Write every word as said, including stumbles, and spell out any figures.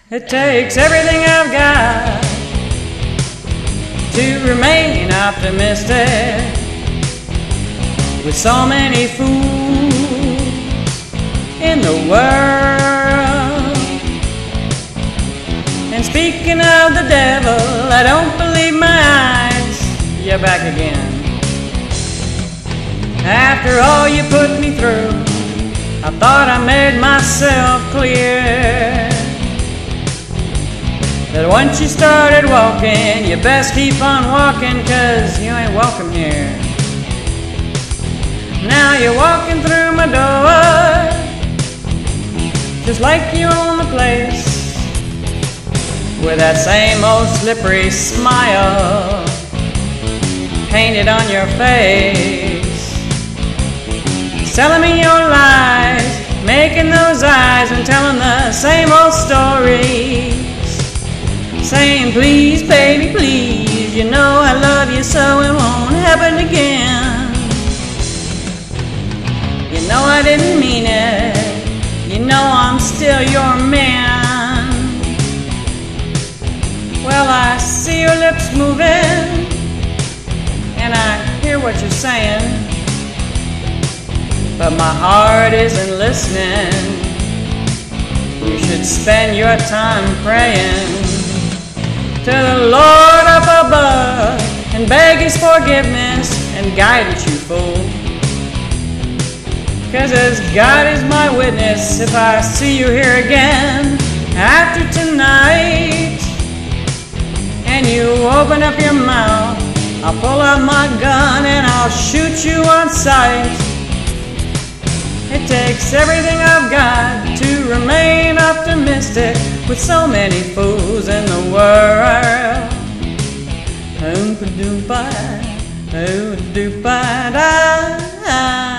It takes everything I've got to remain optimistic. With so many fools in the world. And speaking of the devil, I don't believe my eyes. You're back again. After all you put me through, I thought I made myself clear that once you started walking, you best keep on walking, 'cause you ain't welcome here. Now you're walking through my door, just like you own the place, with that same old slippery smile painted on your face, selling me your lies, making those eyes and telling the same old stories, saying please baby please, you know I love you so it won't happen again. You know I didn't mean it, you know I'm still your man. Well, I see your lips moving and I hear what you're saying, but my heart isn't listening. You should spend your time praying to the Lord up above and beg His forgiveness and guidance, you fool. 'Cause as God is my witness, if I see you here again after tonight and you open up your mouth, I'll pull out my gun and I'll shoot you on sight. It takes everything I've got to remain optimistic with so many fools in the world. Oompa-doompa, oompa-doompa-da.